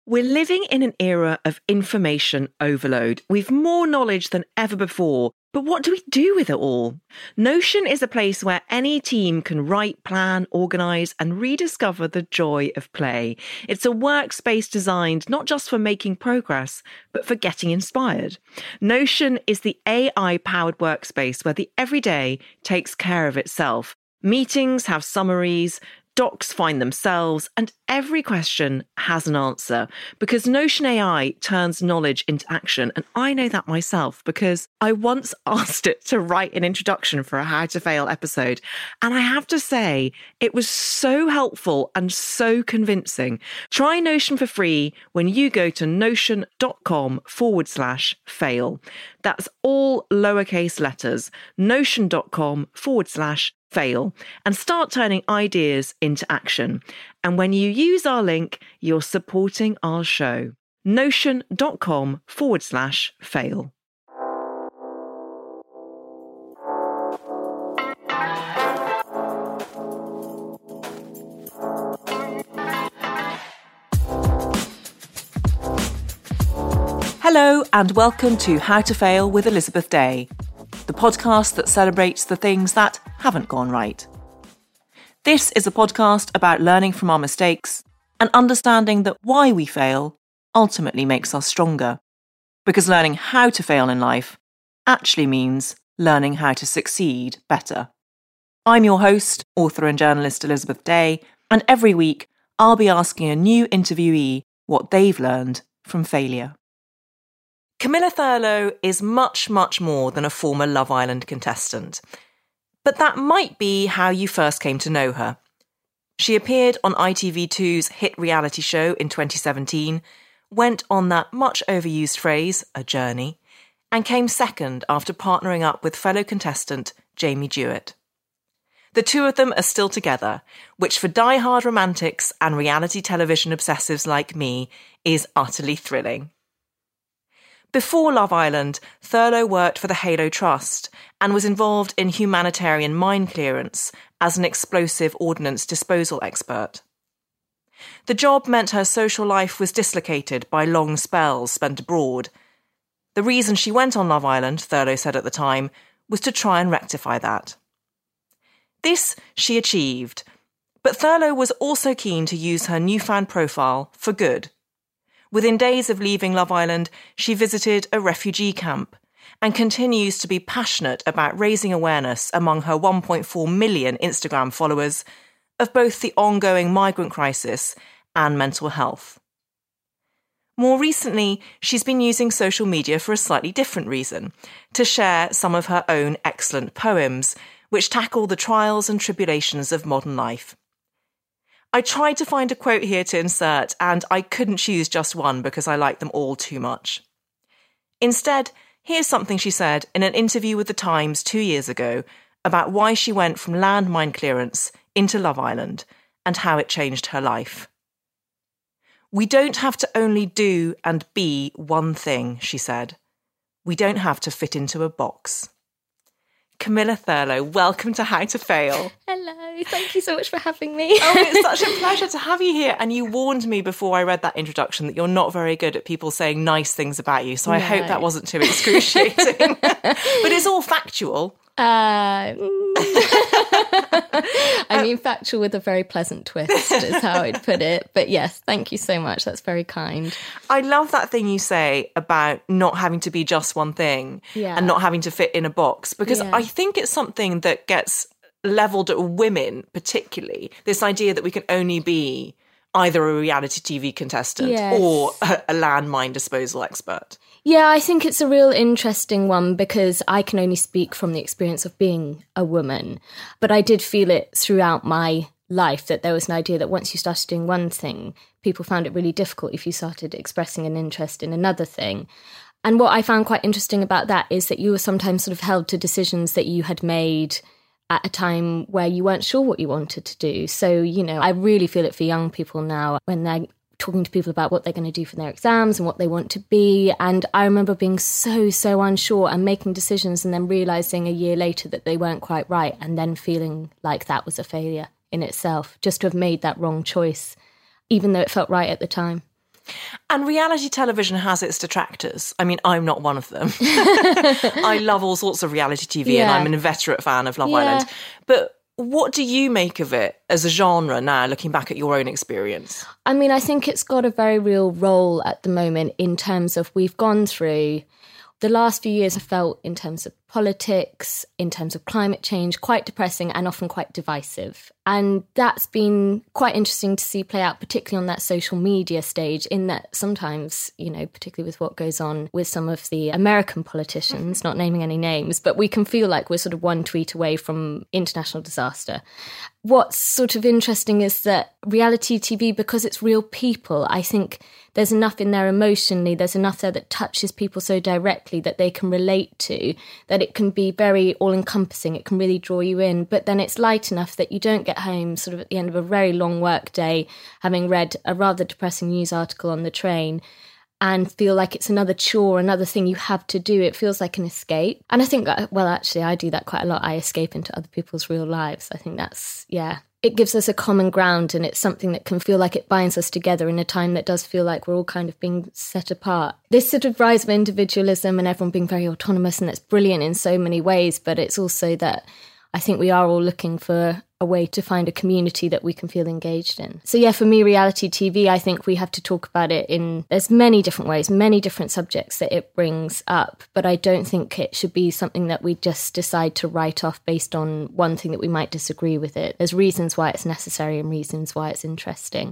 We're living in an era of information overload. We've more knowledge than ever before. But what do we do with it all? Notion is a place where any team can write, plan, organise and rediscover the joy of play. It's a workspace designed not just for making progress, but for getting inspired. Notion is the AI-powered workspace where the everyday takes care of itself. Meetings have summaries, docs find themselves, and every question has an answer because Notion AI turns knowledge into action. And I know that myself because I once asked it to write an introduction for a How to Fail episode. And I have to say, it was so helpful and so convincing. Try Notion for free when you go to notion.com/fail. That's all lowercase letters, notion.com/fail, and start turning ideas into action. And when you use our link, you're supporting our show. Notion.com/fail. Hello and welcome to How to Fail with Elizabeth Day, the podcast that celebrates the things that haven't gone right. This is a podcast about learning from our mistakes and understanding that why we fail ultimately makes us stronger. Because learning how to fail in life actually means learning how to succeed better. I'm your host, author and journalist Elizabeth Day, and every week I'll be asking a new interviewee what they've learned from failure. Camilla Thurlow is much, much more than a former Love Island contestant. But that might be how you first came to know her. She appeared on ITV2's hit reality show in 2017, went on that much overused phrase, a journey, and came second after partnering up with fellow contestant Jamie Jewett. The two of them are still together, which for die-hard romantics and reality television obsessives like me is utterly thrilling. Before Love Island, Thurlow worked for the Halo Trust and was involved in humanitarian mine clearance as an explosive ordnance disposal expert. The job meant her social life was dislocated by long spells spent abroad. The reason she went on Love Island, Thurlow said at the time, was to try and rectify that. This she achieved, but Thurlow was also keen to use her newfound profile for good. Within days of leaving Love Island, she visited a refugee camp and continues to be passionate about raising awareness among her 1.4 million Instagram followers of both the ongoing migrant crisis and mental health. More recently, she's been using social media for a slightly different reason, to share some of her own excellent poems, which tackle the trials and tribulations of modern life. I tried to find a quote here to insert, and I couldn't choose just one because I like them all too much. Instead, here's something she said in an interview with The Times 2 years ago about why she went from landmine clearance into Love Island and how it changed her life. "We don't have to only do and be one thing," she said. "We don't have to fit into a box." Camilla Thurlow, welcome to How to Fail. Hello, thank you so much for having me. Oh, it's such a pleasure to have you here. And you warned me before I read that introduction that you're not very good at people saying nice things about you. So I hope that wasn't too excruciating. But it's all factual. I mean, factual with a very pleasant twist is how I'd put it. But yes, thank you so much. That's very kind. I love that thing you say about not having to be just one thing and not having to fit in a box, because I think it's something that gets levelled at women particularly, this idea that we can only be either a reality TV contestant or a landmine disposal expert. Yeah, I think it's a real interesting one because I can only speak from the experience of being a woman. But I did feel it throughout my life that there was an idea that once you started doing one thing, people found it really difficult if you started expressing an interest in another thing. And what I found quite interesting about that is that you were sometimes sort of held to decisions that you had made at a time where you weren't sure what you wanted to do. So, you know, I really feel it for young people now when they're talking to people about what they're going to do for their exams and what they want to be. And I remember being so unsure and making decisions and then realising a year later that they weren't quite right and then feeling like that was a failure in itself, just to have made that wrong choice, even though it felt right at the time. And reality television has its detractors. I mean, I'm not one of them. I love all sorts of reality TV and I'm an inveterate fan of Love Island. But what do you make of it as a genre now, looking back at your own experience? I mean, I think it's got a very real role at the moment in terms of we've gone through the last few years. I felt in terms of politics, in terms of climate change, quite depressing and often quite divisive. And that's been quite interesting to see play out, particularly on that social media stage, in that sometimes, you know, particularly with what goes on with some of the American politicians, not naming any names, but we can feel like we're sort of one tweet away from international disaster. What's sort of interesting is that reality TV, because it's real people, I think there's enough in there emotionally, there's enough there that touches people so directly that they can relate to, that it can be very all-encompassing, it can really draw you in, but then it's light enough that you don't get home sort of at the end of a very long work day, having read a rather depressing news article on the train, and feel like it's another chore, another thing you have to do. It feels like an escape. And I think, well, actually, I do that quite a lot. I escape into other people's real lives. I think that's, it gives us a common ground, and it's something that can feel like it binds us together in a time that does feel like we're all kind of being set apart. This sort of rise of individualism and everyone being very autonomous, and that's brilliant in so many ways, but it's also that I think we are all looking for a way to find a community that we can feel engaged in. So yeah, for me, reality TV, I think we have to talk about it there's many different ways, many different subjects that it brings up, but I don't think it should be something that we just decide to write off based on one thing that we might disagree with it. There's reasons why it's necessary and reasons why it's interesting.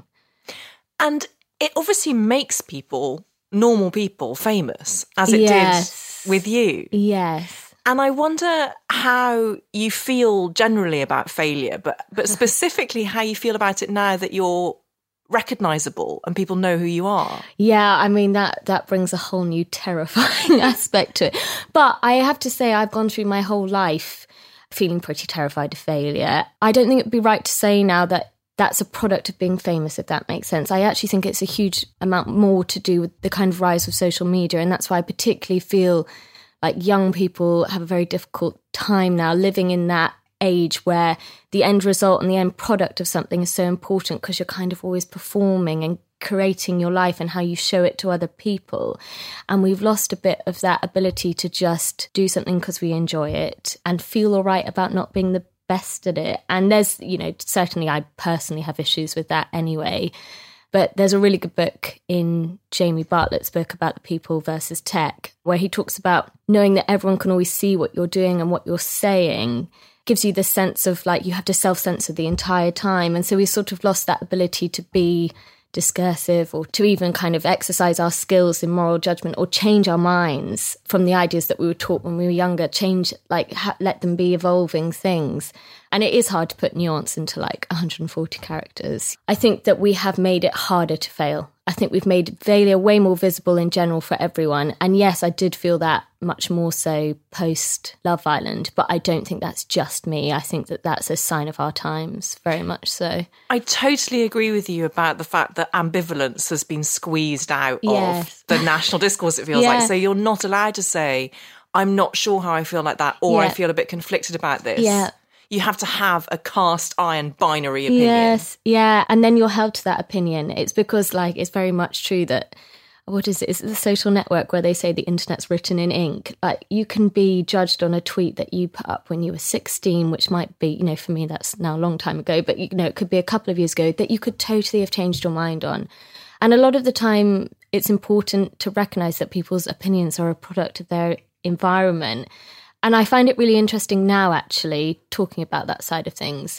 And it obviously makes people, normal people, famous, as it did with you. Yes. And I wonder how you feel generally about failure, but specifically how you feel about it now that you're recognisable and people know who you are. Yeah, I mean, that brings a whole new terrifying aspect to it. But I have to say, I've gone through my whole life feeling pretty terrified of failure. I don't think it'd be right to say now that that's a product of being famous, if that makes sense. I actually think it's a huge amount more to do with the kind of rise of social media. And that's why I particularly feel like young people have a very difficult time now living in that age where the end result and the end product of something is so important, because you're kind of always performing and creating your life and how you show it to other people. And we've lost a bit of that ability to just do something because we enjoy it and feel all right about not being the best at it. And there's, you know, certainly I personally have issues with that anyway. But there's a really good book in Jamie Bartlett's book about the people versus tech, where he talks about knowing that everyone can always see what you're doing and what you're saying gives you the sense of like you have to self-censor the entire time. And so we sort of lost that ability to be discursive or to even kind of exercise our skills in moral judgment or change our minds from the ideas that we were taught when we were younger, let them be evolving things. And it is hard to put nuance into like 140 characters. I think that we have made it harder to fail. I think we've made failure way more visible in general for everyone. And yes, I did feel that much more so post Love Island, but I don't think that's just me. I think that that's a sign of our times, very much so. I totally agree with you about the fact that ambivalence has been squeezed out of the national discourse, it feels like. So you're not allowed to say, I'm not sure how I feel like that, or I feel a bit conflicted about this. Yeah. You have to have a cast iron binary opinion. Yes, yeah. And then you're held to that opinion. It's because, like, it's very much true that, what is it? It's the Social Network where they say the internet's written in ink. Like, you can be judged on a tweet that you put up when you were 16, which might be, you know, for me, that's now a long time ago, but, you know, it could be a couple of years ago, that you could totally have changed your mind on. And a lot of the time, it's important to recognise that people's opinions are a product of their environment. And I find it really interesting now, actually, talking about that side of things.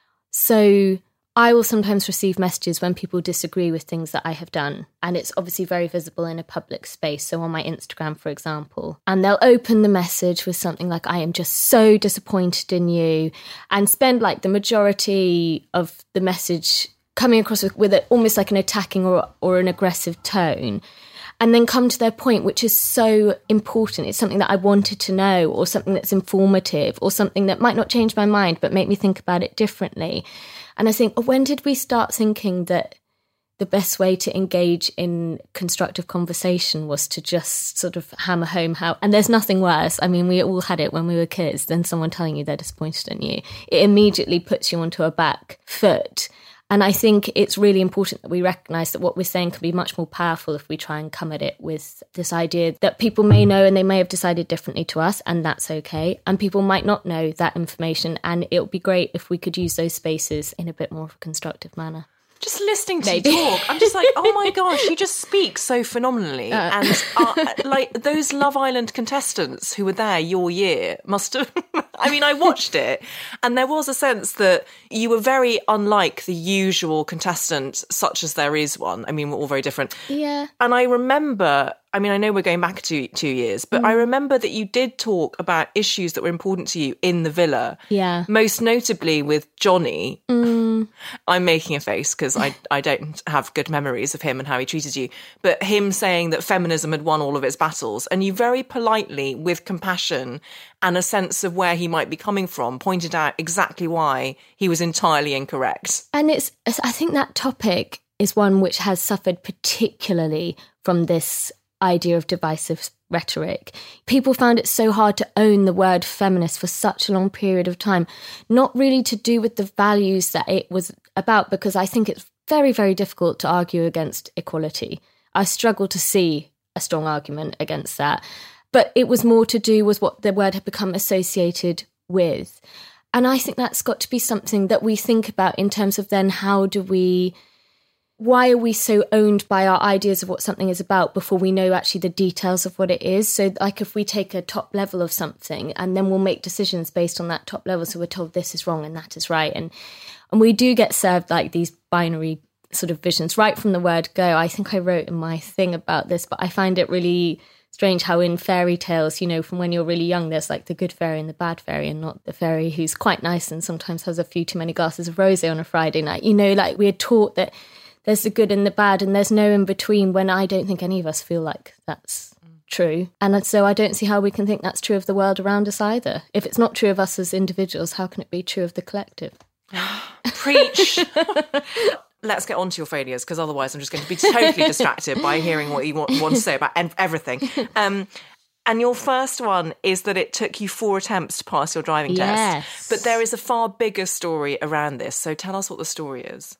So I will sometimes receive messages when people disagree with things that I have done. And it's obviously very visible in a public space. So on my Instagram, for example. And they'll open the message with something like, I am just so disappointed in you. And spend like the majority of the message coming across with it almost like an attacking or an aggressive tone. And then come to their point, which is so important. It's something that I wanted to know, or something that's informative, or something that might not change my mind, but make me think about it differently. And I think, when did we start thinking that the best way to engage in constructive conversation was to just sort of hammer home how... And there's nothing worse. I mean, we all had it when we were kids, than someone telling you they're disappointed in you. It immediately puts you onto a back foot. And I think it's really important that we recognise that what we're saying can be much more powerful if we try and come at it with this idea that people may know and they may have decided differently to us, and that's okay. And people might not know that information, and it would be great if we could use those spaces in a bit more of a constructive manner. Just listening to you talk, I'm just like, oh my gosh, you just speak so phenomenally. And like those Love Island contestants who were there your year must have, I mean, I watched it and there was a sense that you were very unlike the usual contestant, such as there is one. I mean, we're all very different. Yeah. And I remember, I mean, I know we're going back 2 years, but I remember that you did talk about issues that were important to you in the villa. Yeah. Most notably with Johnny. I'm making a face because I don't have good memories of him and how he treated you. But him saying that feminism had won all of its battles, and you very politely, with compassion and a sense of where he might be coming from, pointed out exactly why he was entirely incorrect. And I think that topic is one which has suffered particularly from this idea of divisive rhetoric. People found it so hard to own the word feminist for such a long period of time, not really to do with the values that it was about, because I think it's very, very difficult to argue against equality. I struggle to see a strong argument against that. But it was more to do with what the word had become associated with. And I think that's got to be something that we think about in terms of then why are we so owned by our ideas of what something is about before we know actually the details of what it is? So like if we take a top level of something and then we'll make decisions based on that top level. So we're told this is wrong and that is right. And we do get served like these binary sort of visions right from the word go. I think I wrote in my thing about this, but I find it really strange how in fairy tales, you know, from when you're really young, there's like the good fairy and the bad fairy, and not the fairy who's quite nice and sometimes has a few too many glasses of rosé on a Friday night. You know, like we're taught that there's the good and the bad and there's no in between, when I don't think any of us feel like that's true. And so I don't see how we can think that's true of the world around us either. If it's not true of us as individuals, how can it be true of the collective? Preach. Let's get on to your failures, because otherwise I'm just going to be totally distracted by hearing what you want to say about everything. And your first one is that it took you 4 attempts to pass your driving test. But there is a far bigger story around this. So tell us what the story is.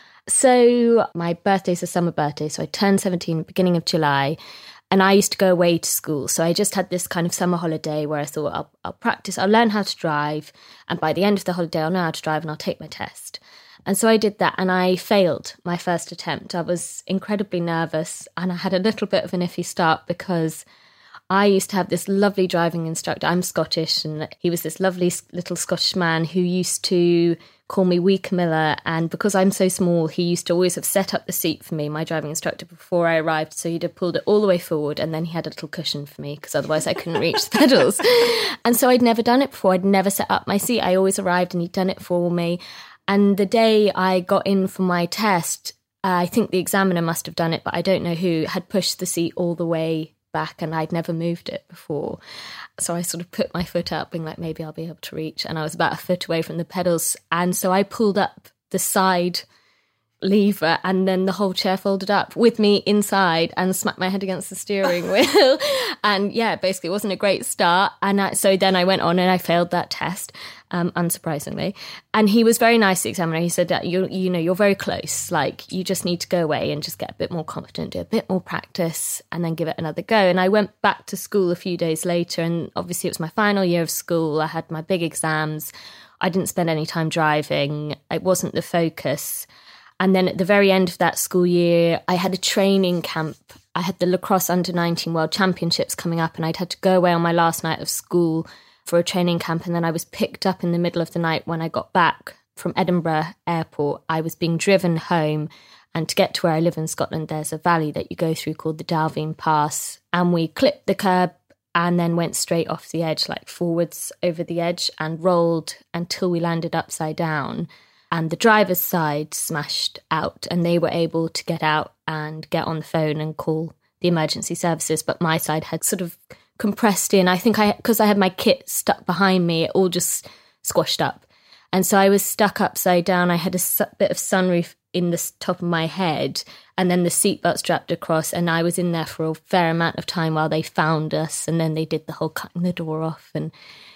So my birthday's a summer birthday, so I turned 17 beginning of July, and I used to go away to school. So I just had this kind of summer holiday where I thought I'll practice, I'll learn how to drive, and by the end of the holiday I'll know how to drive and I'll take my test. And so I did that, and I failed my first attempt. I was incredibly nervous, and I had a little bit of an iffy start because I used to have this lovely driving instructor. I'm Scottish, and he was this lovely little Scottish man who used to call me Wee Camilla, and because I'm so small, he used to always have set up the seat for me, my driving instructor, before I arrived. So he'd have pulled it all the way forward, and then he had a little cushion for me because otherwise I couldn't reach the pedals. And so I'd never done it before. I'd never set up my seat. I always arrived and he'd done it for me. And the day I got in for my test, I think the examiner must have done it, but I don't know who, had pushed the seat all the way back, and I'd never moved it before. So I sort of put my foot up, being like, maybe I'll be able to reach. And I was about a foot away from the pedals. And so I pulled up the side lever, and then the whole chair folded up with me inside and smacked my head against the steering wheel. And yeah, basically it wasn't a great start. And so then I went on and I failed that test, unsurprisingly. And he was very nice, the examiner. He said that you're very close. Like, you just need to go away and just get a bit more confident, do a bit more practice, and then give it another go. And I went back to school a few days later, and obviously it was my final year of school. I had my big exams. I didn't spend any time driving. It wasn't the focus. And then at the very end of that school year, I had a training camp. I had the lacrosse under-19 World Championships coming up, and I'd had to go away on my last night of school for a training camp. And then I was picked up in the middle of the night when I got back from Edinburgh Airport. I was being driven home, and to get to where I live in Scotland, there's a valley that you go through called the Dalveen Pass. And we clipped the curb and then went straight off the edge, like forwards over the edge, and rolled until we landed upside down. And the driver's side smashed out, and they were able to get out and get on the phone and call the emergency services. But my side had sort of compressed in. I think because I had my kit stuck behind me, it all just squashed up. And so I was stuck upside down. I had a bit of sunroof in the top of my head, and then the seatbelt strapped across. And I was in there for a fair amount of time while they found us. And then they did the whole cutting the door off. And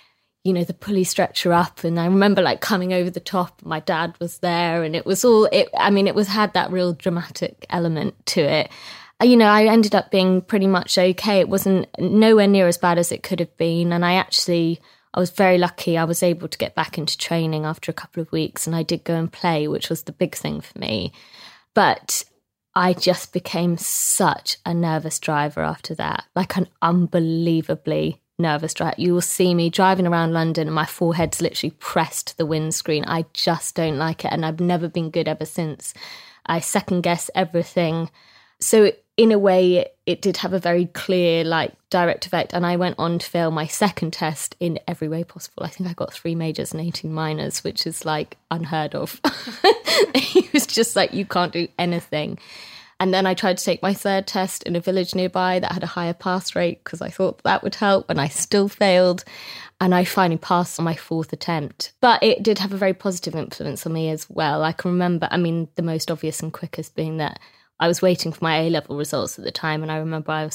you know, the pulley stretcher up, and I remember like coming over the top, my dad was there, and it was all, it had that real dramatic element to it. You know, I ended up being pretty much okay. It wasn't nowhere near as bad as it could have been. And I was very lucky. I was able to get back into training after a couple of weeks, and I did go and play, which was the big thing for me. But I just became such a nervous driver after that, like an unbelievably nervous driver. You will see me driving around London and my forehead's literally pressed to the windscreen. I just don't like it. And I've never been good ever since. I second guess everything. So in a way, it did have a very clear, like, direct effect. And I went on to fail my second test in every way possible. I think I got 3 majors and 18 minors, which is like unheard of. He was just like, you can't do anything. And then I tried to take my third test in a village nearby that had a higher pass rate because I thought that would help, and I still failed. And I finally passed on my 4th attempt. But it did have a very positive influence on me as well. I can remember, I mean, the most obvious and quickest being that I was waiting for my A-level results at the time, and I remember I was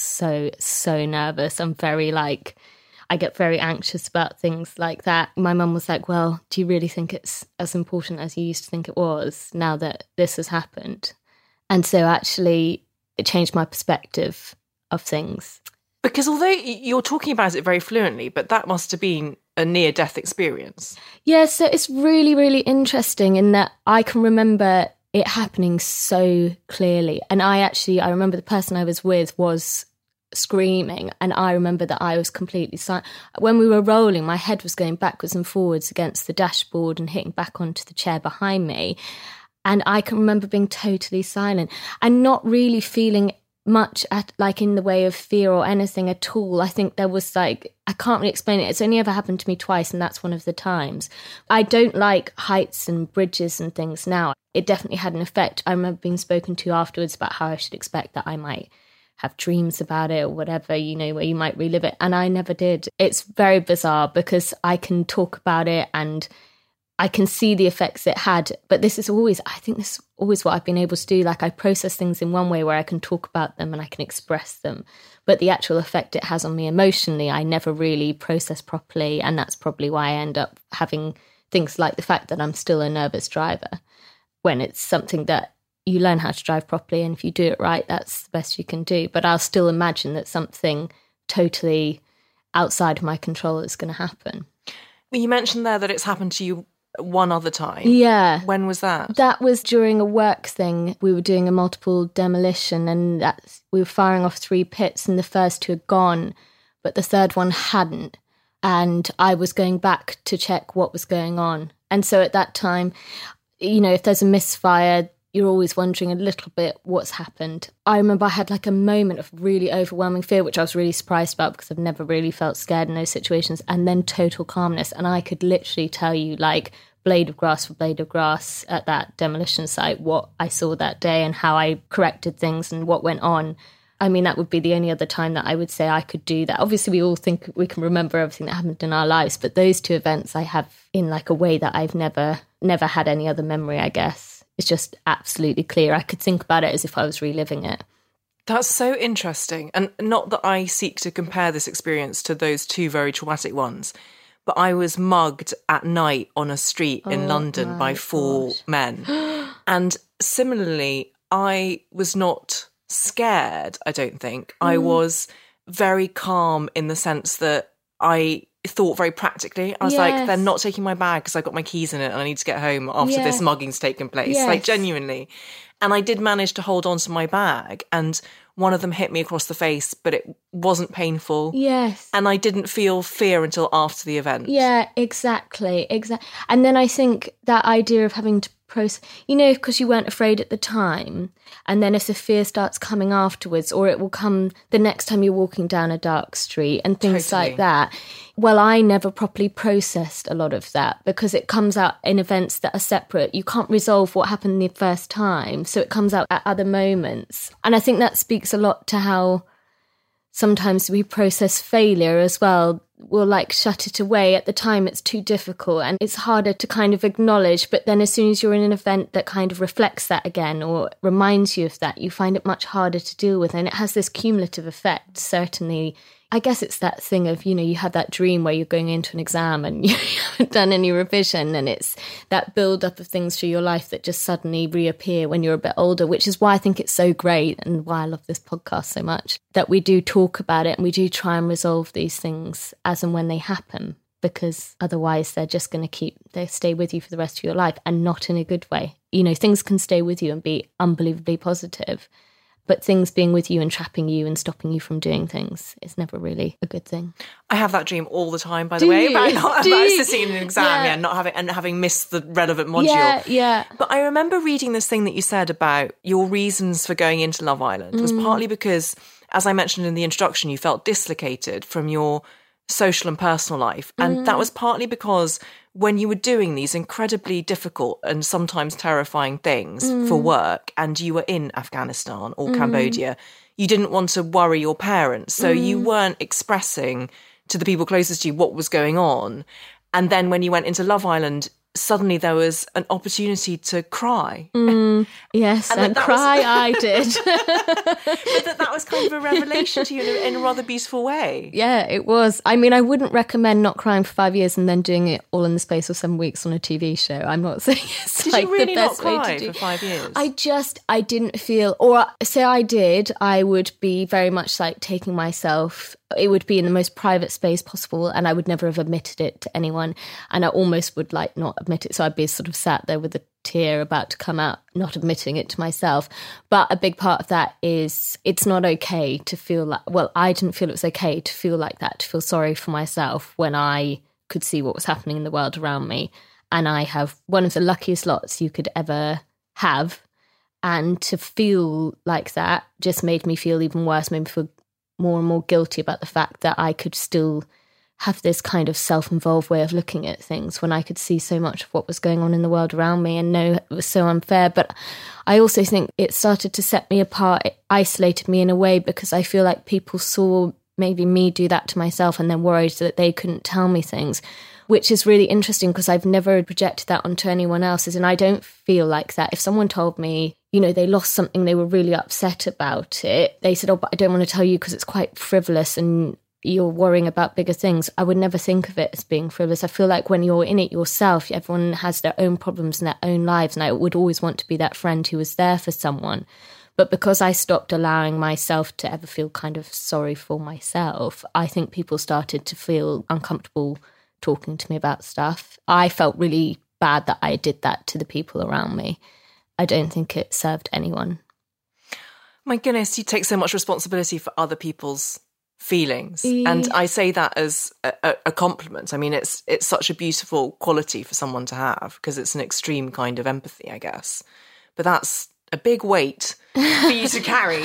so nervous. I'm very like, I get very anxious about things like that. My mum was like, well, do you really think it's as important as you used to think it was now that this has happened? And so actually it changed my perspective of things. Because although you're talking about it very fluently, but that must have been a near-death experience. Yeah, so it's really, really interesting in that I can remember it happening so clearly. And I remember the person I was with was screaming, and I remember that I was completely silent. When we were rolling, my head was going backwards and forwards against the dashboard and hitting back onto the chair behind me. And I can remember being totally silent and not really feeling much in the way of fear or anything at all. I think there was like, I can't really explain it. It's only ever happened to me twice, and that's one of the times. I don't like heights and bridges and things now. It definitely had an effect. I remember being spoken to afterwards about how I should expect that I might have dreams about it or whatever, you know, where you might relive it. And I never did. It's very bizarre because I can talk about it and I can see the effects it had, but this is always what I've been able to do. Like, I process things in one way where I can talk about them and I can express them, but the actual effect it has on me emotionally, I never really process properly. And that's probably why I end up having things like the fact that I'm still a nervous driver, when it's something that you learn how to drive properly. And if you do it right, that's the best you can do. But I'll still imagine that something totally outside of my control is going to happen. You mentioned there that it's happened to you one other time. Yeah. When was that? That was during a work thing. We were doing a multiple demolition, and we were firing off 3 pits, and the first 2 had gone, but the third one hadn't. And I was going back to check what was going on. And so at that time, you know, if there's a misfire, you're always wondering a little bit what's happened. I remember I had like a moment of really overwhelming fear, which I was really surprised about because I've never really felt scared in those situations, and then total calmness. And I could literally tell you, like, blade of grass for blade of grass at that demolition site, what I saw that day and how I corrected things and what went on. I mean, that would be the only other time that I would say I could do that. Obviously, we all think we can remember everything that happened in our lives, but those 2 events I have in like a way that I've never had any other memory, I guess. It's just absolutely clear. I could think about it as if I was reliving it. That's so interesting. And not that I seek to compare this experience to those 2 very traumatic ones, but I was mugged at night on a street in London by 4 men. And similarly, I was not scared, I don't think. I was very calm in the sense that I thought very practically. I was like, they're not taking my bag because I got my keys in it and I need to get home after this mugging's taken place. Like, genuinely. And I did manage to hold on to my bag, and one of them hit me across the face, but it wasn't painful. Yes. And I didn't feel fear until after the event. Yeah, exactly. And then I think that idea of having to process, you know, because you weren't afraid at the time, and then if the fear starts coming afterwards, or it will come the next time you're walking down a dark street and things like that. Well, I never properly processed a lot of that because it comes out in events that are separate. You can't resolve what happened the first time, so it comes out at other moments. And I think that speaks a lot to how sometimes we process failure as well. We'll like shut it away. At the time, it's too difficult and it's harder to kind of acknowledge. But then as soon as you're in an event that kind of reflects that again or reminds you of that, you find it much harder to deal with. And it has this cumulative effect, certainly, I guess it's that thing of, you have that dream where you're going into an exam and you haven't done any revision, and it's that build-up of things through your life that just suddenly reappear when you're a bit older, which is why I think it's so great and why I love this podcast so much, that we do talk about it and we do try and resolve these things as and when they happen, because otherwise they're just going to they stay with you for the rest of your life, and not in a good way. Things can stay with you and be unbelievably positive, but things being with you and trapping you and stopping you from doing things is never really a good thing. I have that dream all the time, by the way, about sitting in an exam, not having missed the relevant module. Yeah. But I remember reading this thing that you said about your reasons for going into Love Island was partly because, as I mentioned in the introduction, you felt dislocated from your social and personal life. And that was partly because when you were doing these incredibly difficult and sometimes terrifying things for work, and you were in Afghanistan or Cambodia, you didn't want to worry your parents. So you weren't expressing to the people closest to you what was going on. And then when you went into Love Island, suddenly there was an opportunity to cry. Yes, and cry I did. But that was kind of a revelation to you in a rather beautiful way. Yeah, it was. I mean, I wouldn't recommend not crying for 5 years and then doing it all in the space of 7 weeks on a TV show. I'm not saying it's Did like you really the best not way cry to do. for 5 years? I didn't feel, or say I did, I would be very much like taking myself. It would be in the most private space possible, and I would never have admitted it to anyone. And I almost would like not admit it. So I'd be sort of sat there with a tear about to come out, not admitting it to myself. But a big part of that is it's not okay to feel like, well, I didn't feel it was okay to feel like that, to feel sorry for myself when I could see what was happening in the world around me. And I have one of the luckiest lots you could ever have. And to feel like that just made me feel even worse, made me feel more and more guilty about the fact that I could still have this kind of self-involved way of looking at things when I could see so much of what was going on in the world around me and know it was so unfair. But I also think it started to set me apart. It isolated me in a way, because I feel like people saw maybe me do that to myself and then worried that they couldn't tell me things, which is really interesting because I've never projected that onto anyone else's. And I don't feel like that. If someone told me, they lost something, they were really upset about it, they said, oh, but I don't want to tell you because it's quite frivolous and you're worrying about bigger things, I would never think of it as being frivolous. I feel like when you're in it yourself, everyone has their own problems and their own lives, and I would always want to be that friend who was there for someone. But because I stopped allowing myself to ever feel kind of sorry for myself, I think people started to feel uncomfortable talking to me about stuff. I felt really bad that I did that to the people around me. I don't think it served anyone. My goodness, you take so much responsibility for other people's feelings. And I say that as a compliment. I mean, it's such a beautiful quality for someone to have, because it's an extreme kind of empathy, I guess. But that's a big weight for you to carry.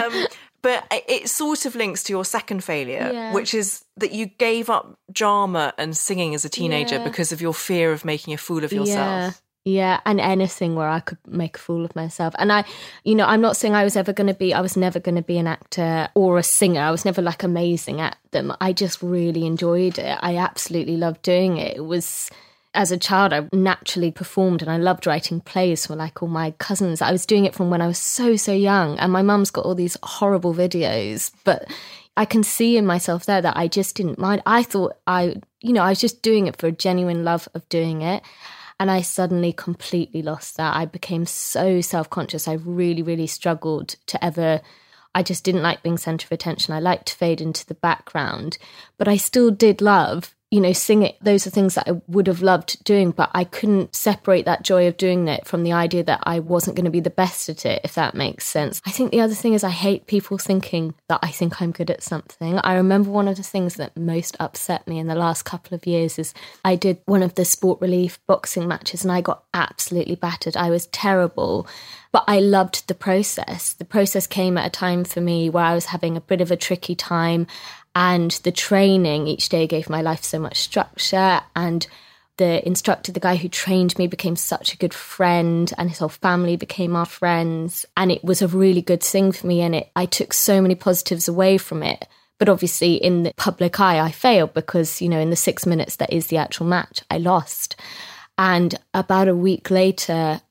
But it sort of links to your second failure, which is that you gave up drama and singing as a teenager because of your fear of making a fool of yourself. Yeah, and anything where I could make a fool of myself. And I'm not saying I was never going to be an actor or a singer. I was never like amazing at them. I just really enjoyed it. I absolutely loved doing it. It was, as a child, I naturally performed and I loved writing plays for like all my cousins. I was doing it from when I was so young, and my mum's got all these horrible videos, but I can see in myself there that I just didn't mind. I thought I was just doing it for a genuine love of doing it. And I suddenly completely lost that. I became so self-conscious. I really, really struggled to ever... I just didn't like being centre of attention. I liked to fade into the background. But I still did love, singing. Those are things that I would have loved doing, but I couldn't separate that joy of doing it from the idea that I wasn't going to be the best at it, if that makes sense. I think the other thing is I hate people thinking that I think I'm good at something. I remember one of the things that most upset me in the last couple of years is I did one of the Sport Relief boxing matches and I got absolutely battered. I was terrible. But I loved the process. The process came at a time for me where I was having a bit of a tricky time, and the training each day gave my life so much structure, and the instructor, the guy who trained me, became such a good friend, and his whole family became our friends, and it was a really good thing for me, and I took so many positives away from it. But obviously in the public eye I failed because, in the 6 minutes that is the actual match, I lost. And about a week later,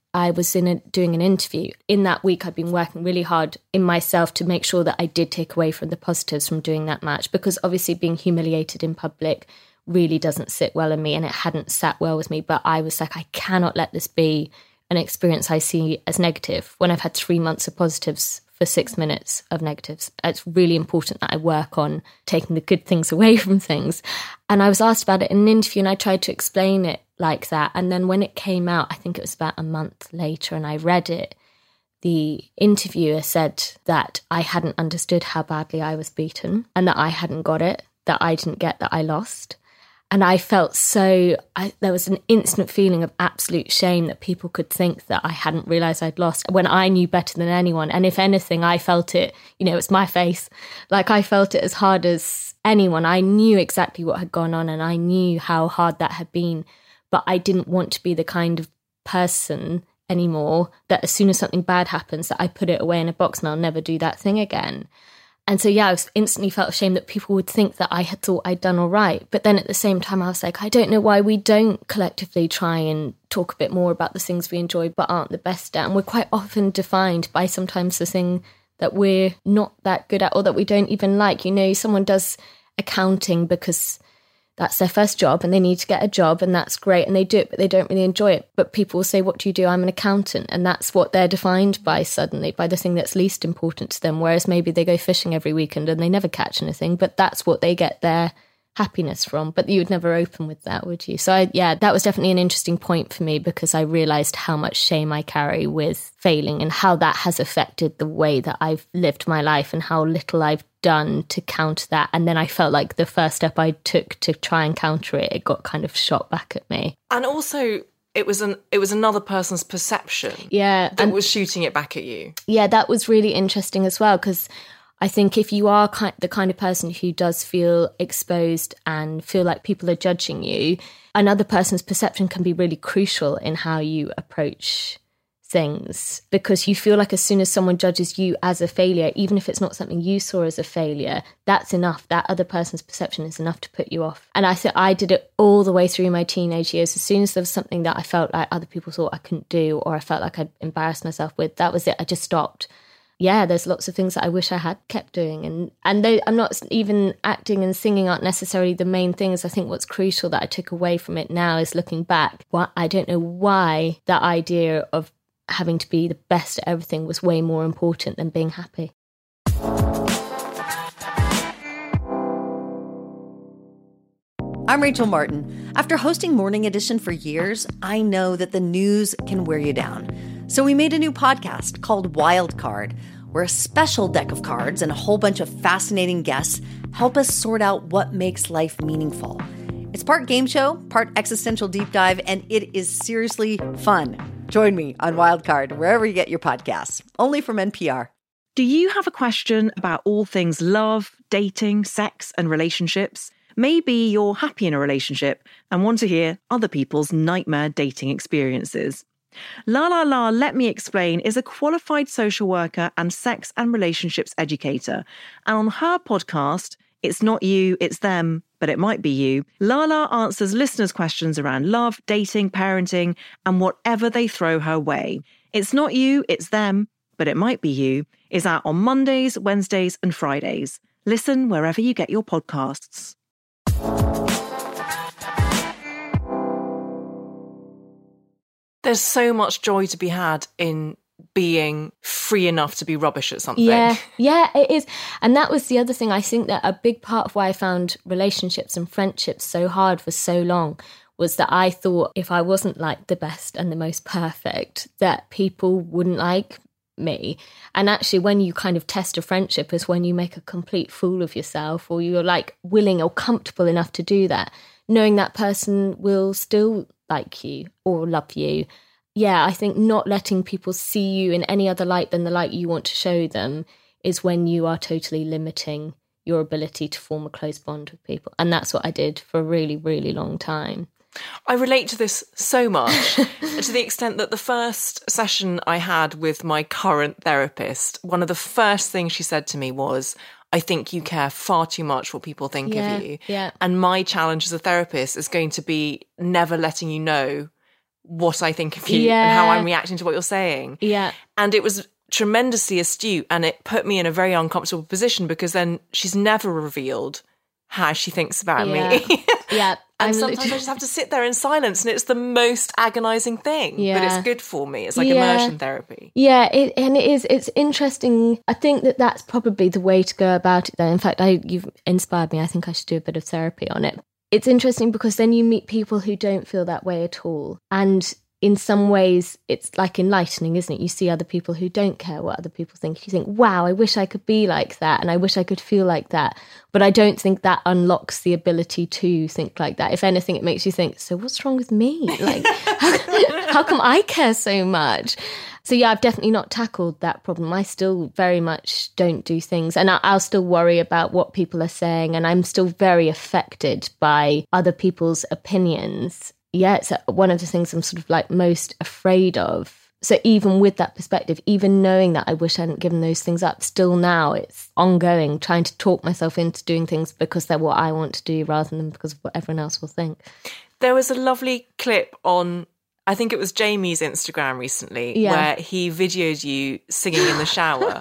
I was doing an interview. In that week, I'd been working really hard in myself to make sure that I did take away from the positives from doing that match, because obviously being humiliated in public really doesn't sit well in me, and it hadn't sat well with me. But I was like, I cannot let this be an experience I see as negative when I've had 3 months of positives for 6 minutes of negatives. It's really important that I work on taking the good things away from things. And I was asked about it in an interview, and I tried to explain it like that. And then when it came out, I think it was about a month later, and I read it, the interviewer said that I hadn't understood how badly I was beaten, and that I hadn't got it, that I didn't get that I lost. And I felt there was an instant feeling of absolute shame that people could think that I hadn't realised I'd lost when I knew better than anyone. And if anything, I felt it, it's my face. Like, I felt it as hard as anyone. I knew exactly what had gone on, and I knew how hard that had been. But I didn't want to be the kind of person anymore that as soon as something bad happens, that I put it away in a box and I'll never do that thing again. And so, I instantly felt ashamed that people would think that I had thought I'd done all right. But then at the same time, I was like, I don't know why we don't collectively try and talk a bit more about the things we enjoy but aren't the best at. And we're quite often defined by sometimes the thing that we're not that good at or that we don't even like. Someone does accounting because that's their first job and they need to get a job, and that's great, and they do it, but they don't really enjoy it. But people will say, what do you do? I'm an accountant. And that's what they're defined by suddenly, by the thing that's least important to them. Whereas maybe they go fishing every weekend and they never catch anything, but that's what they get their happiness from. But you would never open with that, would you? So that was definitely an interesting point for me, because I realised how much shame I carry with failing and how that has affected the way that I've lived my life and how little I've done to counter that. And then I felt like the first step I took to try and counter it, it got kind of shot back at me. And also it was another person's perception that was shooting it back at you. Yeah, that was really interesting as well, because I think if you are the kind of person who does feel exposed and feel like people are judging you, another person's perception can be really crucial in how you approach things, because you feel like as soon as someone judges you as a failure, even if it's not something you saw as a failure, that's enough. That other person's perception is enough to put you off. And I think I did it all the way through my teenage years. As soon as there was something that I felt like other people thought I couldn't do, or I felt like I'd embarrassed myself with, that was it. I just stopped. Yeah, there's lots of things that I wish I had kept doing. And I'm not even acting and singing aren't necessarily the main things. I think what's crucial that I took away from it now is looking back. I don't know why that idea of having to be the best at everything was way more important than being happy. I'm Rachel Martin. After hosting Morning Edition for years, I know that the news can wear you down. So we made a new podcast called Wild Card, where a special deck of cards and a whole bunch of fascinating guests help us sort out what makes life meaningful. It's part game show, part existential deep dive, and it is seriously fun. Join me on Wild Card, wherever you get your podcasts, only from NPR. Do you have a question about all things love, dating, sex, and relationships? Maybe you're happy in a relationship and want to hear other people's nightmare dating experiences. La La La Let Me Explain is a qualified social worker and sex and relationships educator. And on her podcast, It's Not You, It's Them, But It Might Be You, Lala answers listeners' questions around love, dating, parenting, and whatever they throw her way. It's Not You, It's Them, But It Might Be You is out on Mondays, Wednesdays, and Fridays. Listen wherever you get your podcasts. There's so much joy to be had in being free enough to be rubbish at something. Yeah, it is. And that was the other thing. I think that a big part of why I found relationships and friendships so hard for so long was that I thought if I wasn't like the best and the most perfect, that people wouldn't like me. And actually, when you kind of test a friendship is when you make a complete fool of yourself, or you're like willing or comfortable enough to do that, knowing that person will still like you or love you. Yeah, I think not letting people see you in any other light than the light you want to show them is when you are totally limiting your ability to form a close bond with people. And that's what I did for a really, really long time. I relate to this so much, to the extent that the first session I had with my current therapist, one of the first things she said to me was, I think you care far too much what people think of you. Yeah. And my challenge as a therapist is going to be never letting you know what I think of you and how I'm reacting to what you're saying. Yeah. And it was tremendously astute, and it put me in a very uncomfortable position because then she's never revealed how she thinks about me. Yeah. And sometimes I just have to sit there in silence, and it's the most agonising thing. But it's good for me. It's like immersion therapy. Yeah, it's interesting. I think that's probably the way to go about it, though. In fact, you've inspired me. I think I should do a bit of therapy on it. It's interesting because then you meet people who don't feel that way at all. And in some ways, it's like enlightening, isn't it? You see other people who don't care what other people think. You think, wow, I wish I could be like that, and I wish I could feel like that. But I don't think that unlocks the ability to think like that. If anything, it makes you think, so what's wrong with me? Like, how come I care so much? So yeah, I've definitely not tackled that problem. I still very much don't do things, and I'll still worry about what people are saying, and I'm still very affected by other people's opinions. Yeah, it's one of the things I'm sort of like most afraid of. So even with that perspective, even knowing that I wish I hadn't given those things up, still now it's ongoing, trying to talk myself into doing things because they're what I want to do rather than because of what everyone else will think. There was a lovely clip on, I think it was Jamie's Instagram recently, where he videoed you singing in the shower.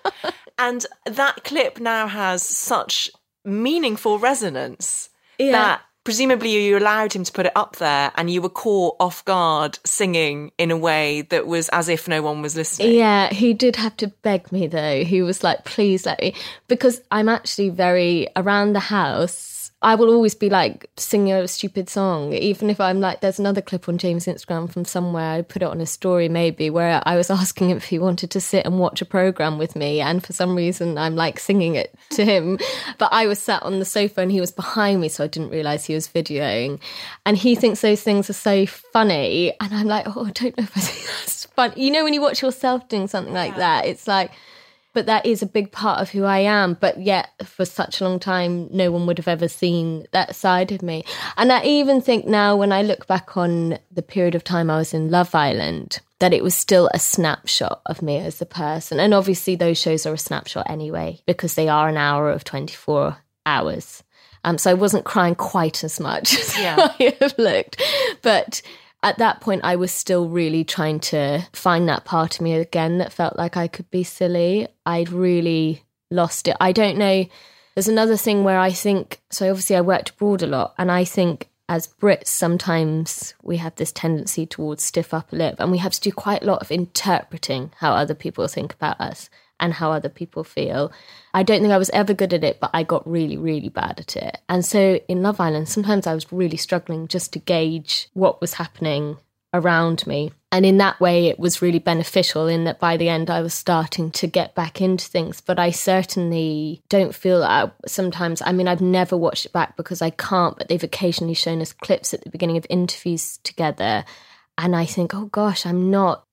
And that clip now has such meaningful resonance that presumably you allowed him to put it up there, and you were caught off guard singing in a way that was as if no one was listening. Yeah, he did have to beg me, though. He was like, please let me. Because I'm actually very, around the house, I will always be like singing a stupid song. Even if I'm like, there's another clip on James' Instagram from somewhere, I put it on a story maybe, where I was asking him if he wanted to sit and watch a programme with me. And for some reason, I'm like singing it to him. But I was sat on the sofa and he was behind me, so I didn't realise he was videoing. And he thinks those things are so funny. And I'm like, oh, I don't know if I think that's fun. You know, when you watch yourself doing something like that, it's like, but that is a big part of who I am. But yet, for such a long time, no one would have ever seen that side of me. And I even think now, when I look back on the period of time I was in Love Island, that it was still a snapshot of me as a person. And obviously, those shows are a snapshot anyway, because they are an hour of 24 hours. So I wasn't crying quite as much as I have looked. But at that point, I was still really trying to find that part of me again that felt like I could be silly. I'd really lost it. I don't know. There's another thing where I think, so obviously I worked abroad a lot, and I think as Brits, sometimes we have this tendency towards stiff upper lip, and we have to do quite a lot of interpreting how other people think about us and how other people feel. I don't think I was ever good at it, but I got really, really bad at it. And so in Love Island, sometimes I was really struggling just to gauge what was happening around me. And in that way, it was really beneficial in that by the end, I was starting to get back into things. But I certainly don't feel that sometimes. I mean, I've never watched it back because I can't, but they've occasionally shown us clips at the beginning of interviews together. And I think, oh gosh, I'm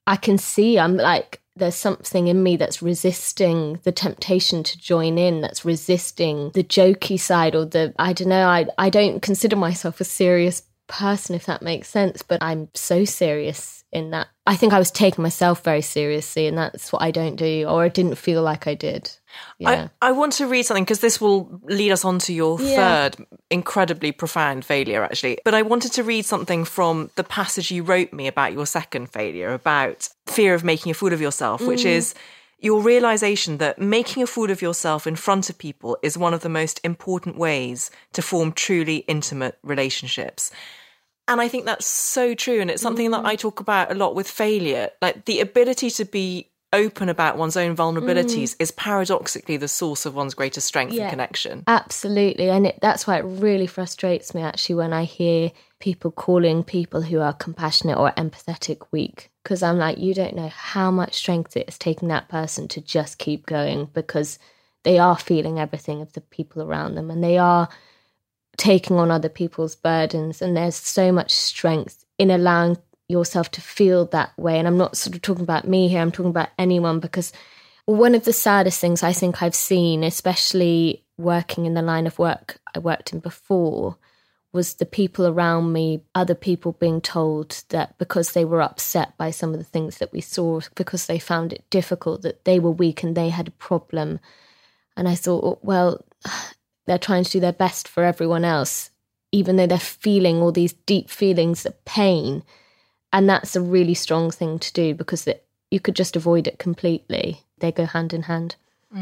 like, there's something in me that's resisting the temptation to join in, that's resisting the jokey side or I don't know, I don't consider myself a serious person, if that makes sense, but I'm so serious in that. I think I was taking myself very seriously, and that's what I don't do, or I didn't feel like I did. Yeah. I want to read something because this will lead us on to your third incredibly profound failure, actually. But I wanted to read something from the passage you wrote me about your second failure, about fear of making a fool of yourself, which is your realisation that making a fool of yourself in front of people is one of the most important ways to form truly intimate relationships. And I think that's so true. And it's something that I talk about a lot with failure. Like, the ability to be open about one's own vulnerabilities is paradoxically the source of one's greatest strength and connection. Absolutely. And that's why it really frustrates me, actually, when I hear people calling people who are compassionate or empathetic weak. Because I'm like, you don't know how much strength it is taking that person to just keep going, because they are feeling everything of the people around them, and they are taking on other people's burdens. And there's so much strength in allowing yourself to feel that way. And I'm not sort of talking about me here, I'm talking about anyone, because one of the saddest things I think I've seen, especially working in the line of work I worked in before, was the people around me, other people being told that because they were upset by some of the things that we saw, because they found it difficult, that they were weak and they had a problem. And I thought, well, they're trying to do their best for everyone else, even though they're feeling all these deep feelings of pain. And that's a really strong thing to do because you could just avoid it completely. They go hand in hand.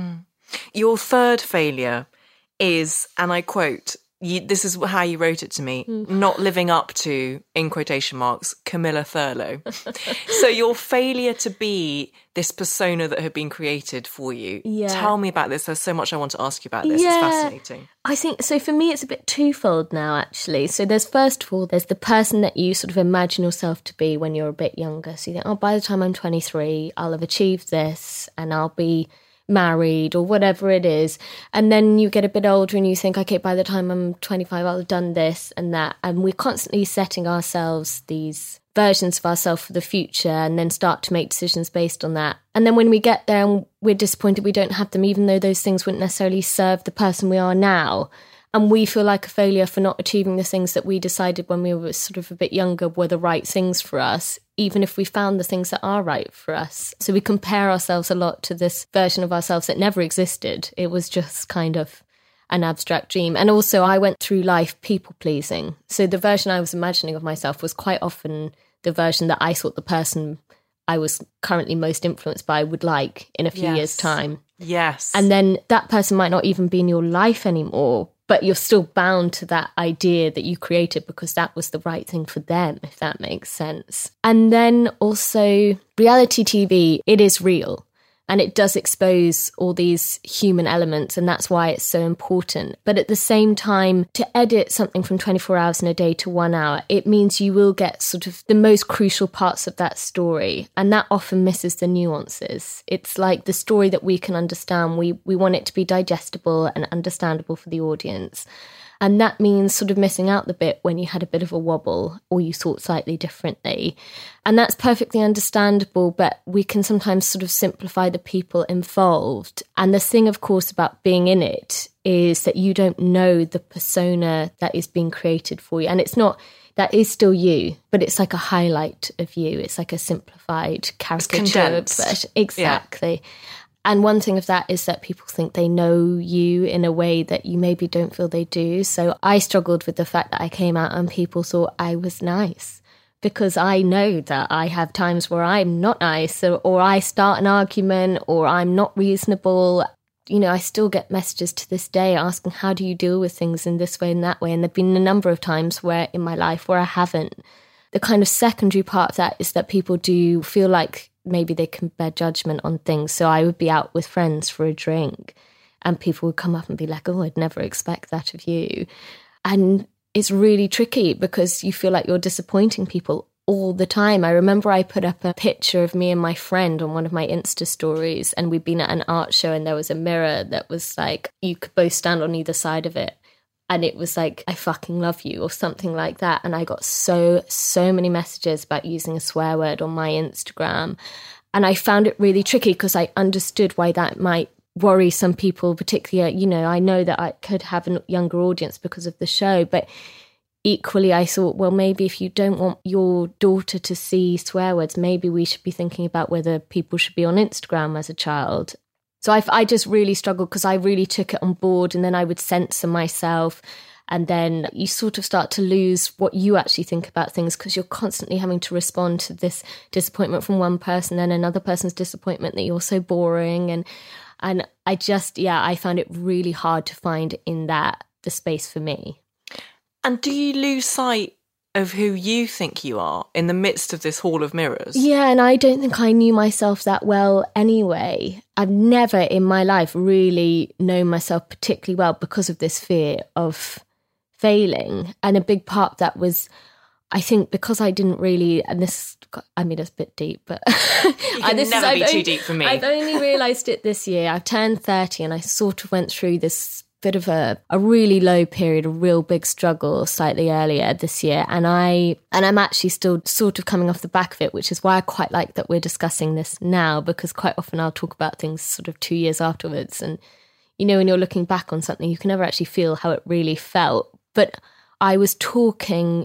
Your third failure is, and I quote, this is how you wrote it to me, not living up to, in quotation marks, Camilla Thurlow. So your failure to be this persona that had been created for you. Yeah. Tell me about this. There's so much I want to ask you about this. Yeah. It's fascinating. I think, so for me, it's a bit twofold now, actually. So first of all, there's the person that you sort of imagine yourself to be when you're a bit younger. So you think, oh, by the time I'm 23, I'll have achieved this and I'll be married or whatever it is. And then you get a bit older and you think, okay, by the time I'm 25, I'll have done this and that. And we're constantly setting ourselves these versions of ourselves for the future and then start to make decisions based on that. And then when we get there and we're disappointed we don't have them, even though those things wouldn't necessarily serve the person we are now. And we feel like a failure for not achieving the things that we decided when we were sort of a bit younger were the right things for us, even if we found the things that are right for us. So we compare ourselves a lot to this version of ourselves that never existed. It was just kind of an abstract dream. And also I went through life people-pleasing. So the version I was imagining of myself was quite often the version that I thought the person I was currently most influenced by would like in a few years' time. Yes. And then that person might not even be in your life anymore, but you're still bound to that idea that you created because that was the right thing for them, if that makes sense. And then also reality TV, it is real. And it does expose all these human elements, and that's why it's so important. But at the same time, to edit something from 24 hours in a day to 1 hour, it means you will get sort of the most crucial parts of that story. And that often misses the nuances. It's like the story that we can understand. We want it to be digestible and understandable for the audience. And that means sort of missing out the bit when you had a bit of a wobble or you thought slightly differently. And that's perfectly understandable, but we can sometimes sort of simplify the people involved. And the thing, of course, about being in it is that you don't know the persona that is being created for you. And it's not, that is still you, but it's like a highlight of you. It's like a simplified caricature. Exactly. Yeah. And one thing of that is that people think they know you in a way that you maybe don't feel they do. So I struggled with the fact that I came out and people thought I was nice, because I know that I have times where I'm not nice or I start an argument or I'm not reasonable. You know, I still get messages to this day asking, how do you deal with things in this way and that way? And there've been a number of times where in my life where I haven't. The kind of secondary part of that is that people do feel like maybe they can bear judgment on things. So I would be out with friends for a drink and people would come up and be like, oh, I'd never expect that of you. And it's really tricky because you feel like you're disappointing people all the time. I remember I put up a picture of me and my friend on one of my Insta stories, and we'd been at an art show and there was a mirror that was like, you could both stand on either side of it. And it was like, I fucking love you or something like that. And I got so many messages about using a swear word on my Instagram. And I found it really tricky because I understood why that might worry some people, particularly, you know, I know that I could have a younger audience because of the show. But equally, I thought, well, maybe if you don't want your daughter to see swear words, maybe we should be thinking about whether people should be on Instagram as a child. So I just really struggled because I really took it on board, and then I would censor myself, and then you sort of start to lose what you actually think about things because you're constantly having to respond to this disappointment from one person, then another person's disappointment that you're so boring. And I just, I found it really hard to find in that the space for me. And do you lose sight of who you think you are in the midst of this hall of mirrors? Yeah, and I don't think I knew myself that well anyway. I've never in my life really known myself particularly well because of this fear of failing. And a big part of that was, I think, because I didn't really, and this, I mean, it's a bit deep, but you can never be too deep for me. I've only realised it this year. I've turned 30 and I sort of went through this bit of a really low period, a real big struggle slightly earlier this year. And I'm actually still sort of coming off the back of it, which is why I quite like that we're discussing this now, because quite often I'll talk about things sort of 2 years afterwards. And, you know, when you're looking back on something, you can never actually feel how it really felt. But I was talking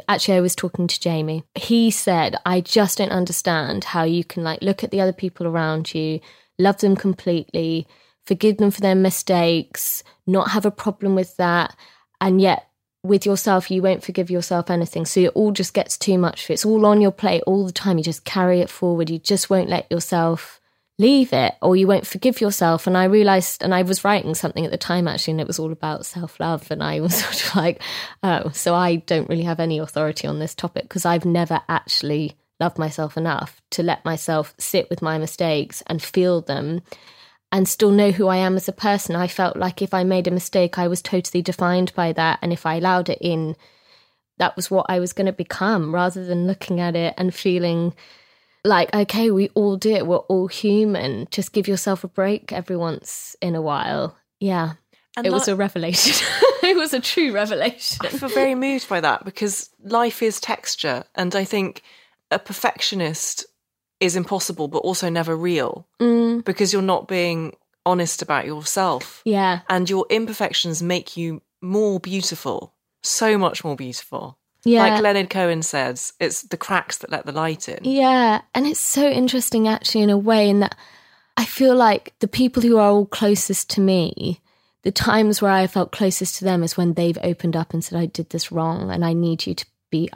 to Jamie. He said, I just don't understand how you can like look at the other people around you, love them completely, forgive them for their mistakes, not have a problem with that, and yet with yourself, you won't forgive yourself anything. So it all just gets too much. It's all on your plate all the time. You just carry it forward. You just won't let yourself leave it, or you won't forgive yourself. And I realised, and I was writing something at the time actually, and it was all about self-love. And I was sort of like, oh, so I don't really have any authority on this topic because I've never actually loved myself enough to let myself sit with my mistakes and feel them and still know who I am as a person. I felt like if I made a mistake, I was totally defined by that. And if I allowed it in, that was what I was going to become, rather than looking at it and feeling like, okay, we all do it. We're all human. Just give yourself a break every once in a while. Yeah. And it was a revelation. It was a true revelation. I feel very moved by that, because life is texture. And I think a perfectionist is impossible, but also never real, because you're not being honest about yourself. Yeah. And your imperfections make you more beautiful, so much more beautiful. Yeah. Like Leonard Cohen says, it's the cracks that let the light in. Yeah. And it's so interesting actually in a way, in that I feel like the people who are all closest to me, the times where I felt closest to them is when they've opened up and said, I did this wrong and I need you to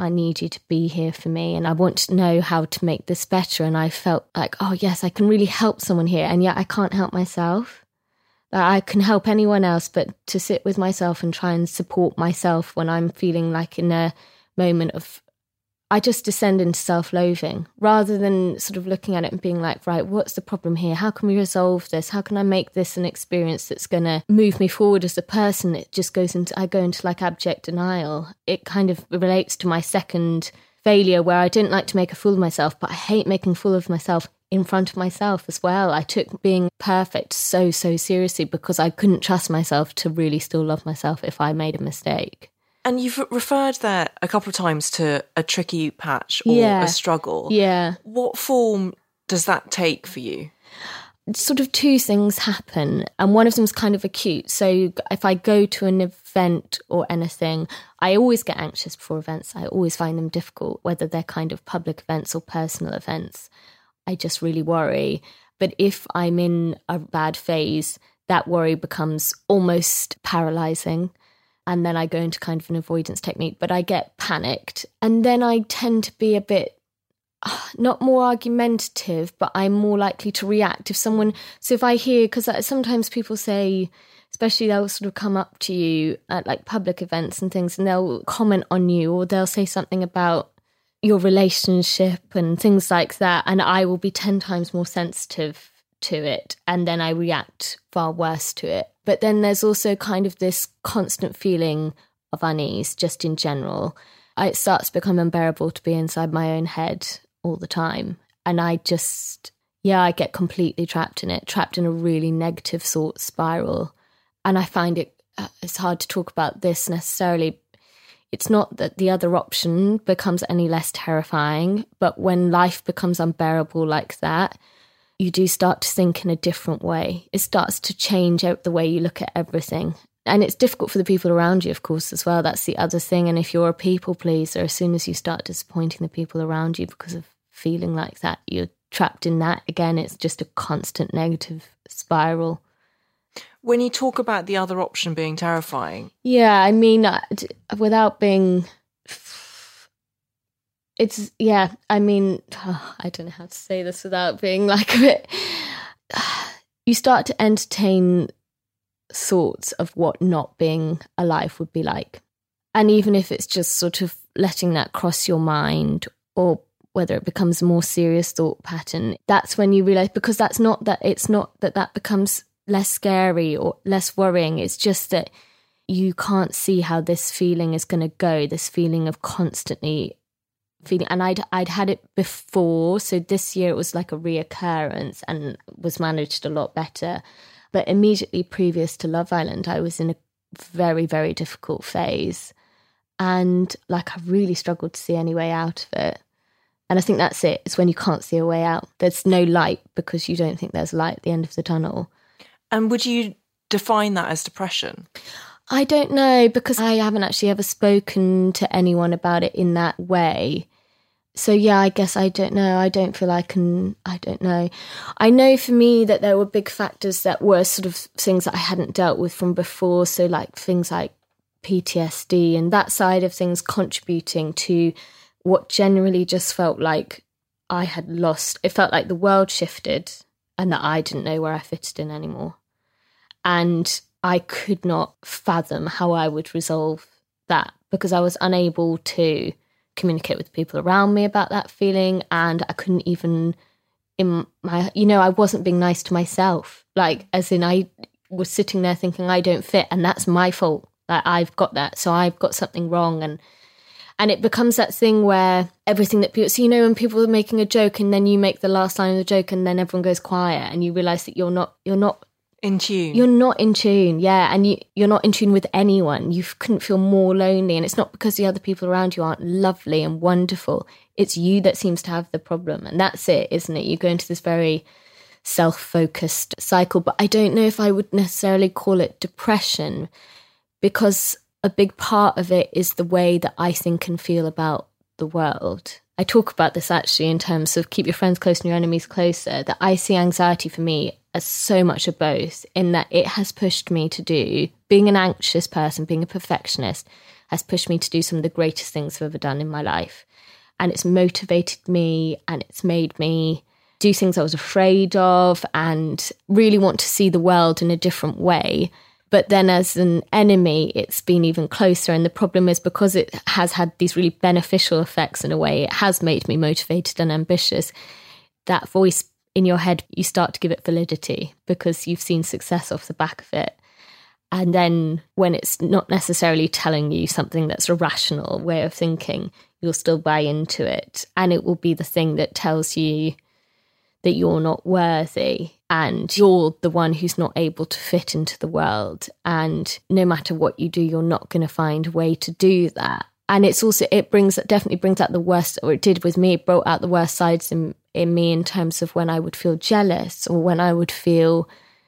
be here for me, and I want to know how to make this better. And I felt like, oh yes, I can really help someone here, and yet I can't help myself. I can help anyone else, but to sit with myself and try and support myself when I'm feeling like in a moment of, I just descend into self-loathing rather than sort of looking at it and being like, right, what's the problem here? How can we resolve this? How can I make this an experience that's going to move me forward as a person? It just I go into like abject denial. It kind of relates to my second failure, where I didn't like to make a fool of myself, but I hate making a fool of myself in front of myself as well. I took being perfect so seriously because I couldn't trust myself to really still love myself if I made a mistake. And you've referred there a couple of times to a tricky patch or a struggle. Yeah. What form does that take for you? Sort of two things happen, and one of them is kind of acute. So if I go to an event or anything, I always get anxious before events. I always find them difficult, whether they're kind of public events or personal events. I just really worry. But if I'm in a bad phase, that worry becomes almost paralysing. And then I go into kind of an avoidance technique, but I get panicked. And then I tend to be a bit, not more argumentative, but I'm more likely to react. If I hear, because sometimes people say, especially they'll sort of come up to you at like public events and things, and they'll comment on you, or they'll say something about your relationship and things like that. And I will be 10 times more sensitive to it, and then I react far worse to it. But then there's also kind of this constant feeling of unease just in general. It starts to become unbearable to be inside my own head all the time. And I get completely trapped in a really negative thought spiral. And I find it's hard to talk about this necessarily. It's not that the other option becomes any less terrifying, but when life becomes unbearable like that, you do start to think in a different way. It starts to change the way you look at everything. And it's difficult for the people around you, of course, as well. That's the other thing. And if you're a people pleaser, as soon as you start disappointing the people around you because of feeling like that, you're trapped in that. Again, it's just a constant negative spiral. When you talk about the other option being terrifying. Yeah, I mean, without being... I don't know how to say this without being like a bit... You start to entertain thoughts of what not being alive would be like. And even if it's just sort of letting that cross your mind, or whether it becomes a more serious thought pattern, that's when you realise, because it's not that becomes less scary or less worrying. It's just that you can't see how this feeling is going to go, this feeling of constantly feeling. And I'd had it before, so this year it was like a reoccurrence and was managed a lot better. But immediately previous to Love Island, I was in a very, very difficult phase, and like I really struggled to see any way out of it. And I think that's it. It's when you can't see a way out. There's no light because you don't think there's light at the end of the tunnel. And would you define that as depression? I don't know, because I haven't actually ever spoken to anyone about it in that way. So yeah, I guess I don't know. I don't know. I know for me that there were big factors that were sort of things that I hadn't dealt with from before. So like things like PTSD and that side of things contributing to what generally just felt like I had lost. It felt like the world shifted and that I didn't know where I fitted in anymore. And I could not fathom how I would resolve that because I was unable to communicate with the people around me about that feeling, and I couldn't even I wasn't being nice to myself. Like, as in, I was sitting there thinking I don't fit, and that's my fault. Like, I've got that, so I've got something wrong, and it becomes that thing where everything that people, so when people are making a joke, and then you make the last line of the joke, and then everyone goes quiet, and you realise that you're not in tune. You're not in tune, yeah, and you're not in tune with anyone. You couldn't feel more lonely, and it's not because the other people around you aren't lovely and wonderful. It's you that seems to have the problem, and that's it, isn't it? You go into this very self-focused cycle, but I don't know if I would necessarily call it depression, because a big part of it is the way that I think and feel about the world. I talk about this actually in terms of keep your friends close and your enemies closer, that I see anxiety for me as so much of both, in that it has pushed me to do, being an anxious person, being a perfectionist, has pushed me to do some of the greatest things I've ever done in my life. And it's motivated me, and it's made me do things I was afraid of and really want to see the world in a different way. But then as an enemy, it's been even closer. And the problem is, because it has had these really beneficial effects in a way, it has made me motivated and ambitious. That voice in your head, you start to give it validity because you've seen success off the back of it. And then when it's not necessarily telling you something that's a rational way of thinking, you'll still buy into it. And it will be the thing that tells you that you're not worthy and you're the one who's not able to fit into the world. And no matter what you do, you're not going to find a way to do that. And it's also, definitely brings out the worst, or it did with me, it brought out the worst sides in me in terms of when I would feel jealous, or when I would feel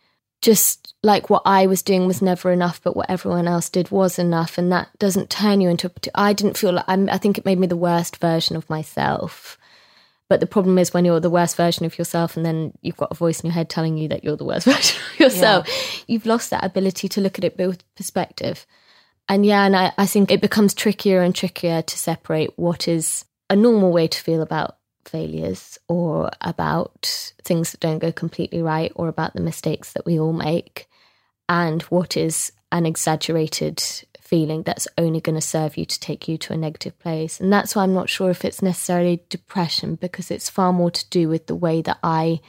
just like what I was doing was never enough, but what everyone else did was enough. And that doesn't turn you into I didn't feel like, I think it made me the worst version of myself. But the problem is when you're the worst version of yourself and then you've got a voice in your head telling you that you're the worst version of yourself, you've lost that ability to look at it with perspective. And I think it becomes trickier and trickier to separate what is a normal way to feel about failures, or about things that don't go completely right, or about the mistakes that we all make, and what is an exaggerated feeling that's only going to serve you to take you to a negative place. And that's why I'm not sure if it's necessarily depression, because it's far more to do with the way that I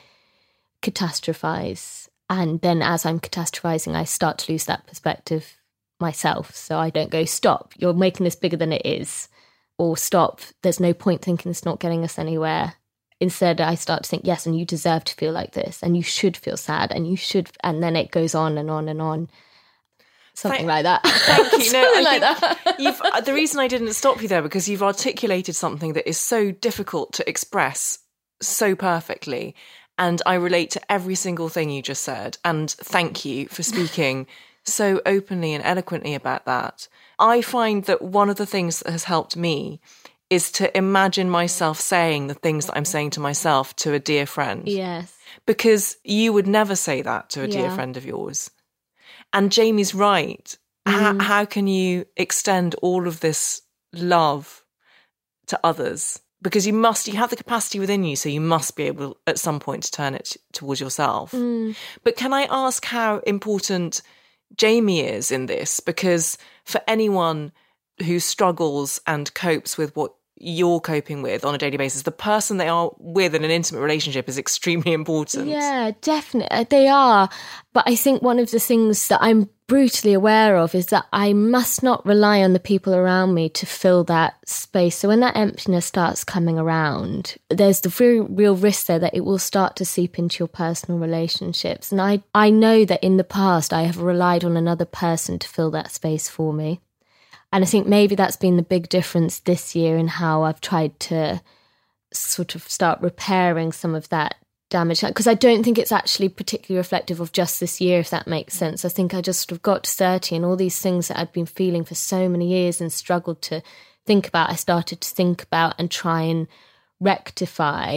catastrophize. And then as I'm catastrophizing, I start to lose that perspective myself. So I don't go, stop, you're making this bigger than it is, or stop, there's no point thinking it's not getting us anywhere. Instead, I start to think, yes, and you deserve to feel like this, and you should feel sad, and you should, and then it goes on and on and on. Something like that. Thank you. No, I think the reason I didn't stop you there, because you've articulated something that is so difficult to express so perfectly. And I relate to every single thing you just said. And thank you for speaking so openly and eloquently about that. I find that one of the things that has helped me is to imagine myself saying the things that I'm saying to myself to a dear friend. Yes. Because you would never say that to a dear friend of yours. And Jamie's right. How can you extend all of this love to others? Because you have the capacity within you, so you must be able at some point to turn it towards yourself. But can I ask how important Jamie is in this? Because for anyone who struggles and copes with what you're coping with on a daily basis, the person they are with in an intimate relationship is extremely important. Yeah, definitely. They are. But I think one of the things that I'm brutally aware of is that I must not rely on the people around me to fill that space. So when that emptiness starts coming around, there's the very real risk there that it will start to seep into your personal relationships. And I know that in the past I have relied on another person to fill that space for me. And I think maybe that's been the big difference this year in how I've tried to sort of start repairing some of that damage. Because I don't think it's actually particularly reflective of just this year, if that makes sense. I think I just sort of got to 30 and all these things that I'd been feeling for so many years and struggled to think about, I started to think about and try and rectify.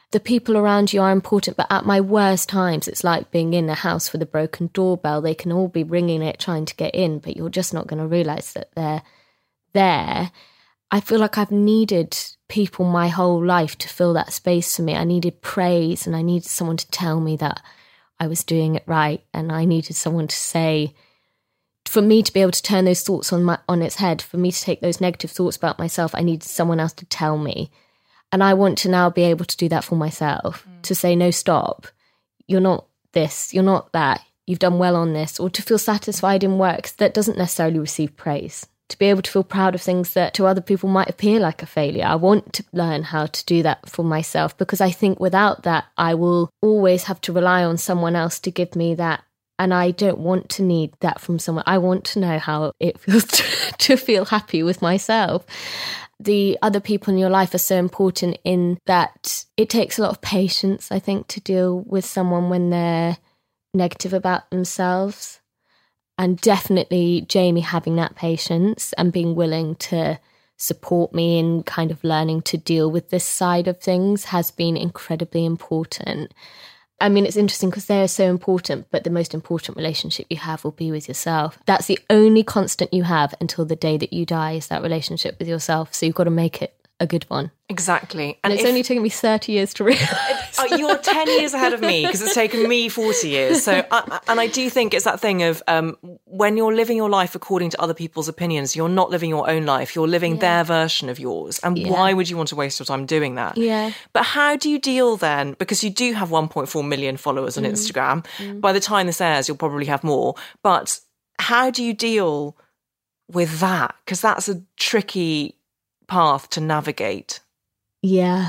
the people around you are important, but at my worst times, it's like being in a house with a broken doorbell. They can all be ringing it, trying to get in, but you're just not going to realise that they're there. I feel like I've needed people my whole life to fill that space for me. I needed praise, and I needed someone to tell me that I was doing it right, and I needed someone to say, for me to be able to turn those thoughts on its head, for me to take those negative thoughts about myself, I needed someone else to tell me. And I want to now be able to do that for myself, to say, no, stop. You're not this, you're not that, you've done well on this, or to feel satisfied in work that doesn't necessarily receive praise. To be able to feel proud of things that to other people might appear like a failure. I want to learn how to do that for myself, because I think without that, I will always have to rely on someone else to give me that. And I don't want to need that from someone. I want to know how it feels to feel happy with myself. The other people in your life are so important in that it takes a lot of patience, I think, to deal with someone when they're negative about themselves. And definitely Jamie having that patience and being willing to support me in kind of learning to deal with this side of things has been incredibly important. I mean, it's interesting because they're so important, but the most important relationship you have will be with yourself. That's the only constant you have until the day that you die, is that relationship with yourself. So you've got to make it a good one. Exactly. And it's only taken me 30 years to realise. You're 10 years ahead of me, because it's taken me 40 years. So, and I do think it's that thing of when you're living your life according to other people's opinions, you're not living your own life. You're living their version of yours. And why would you want to waste your time doing that? Yeah. But how do you deal then? Because you do have 1.4 million followers on Instagram. By the time this airs, you'll probably have more. But how do you deal with that? Because that's a tricky path to navigate. Yeah.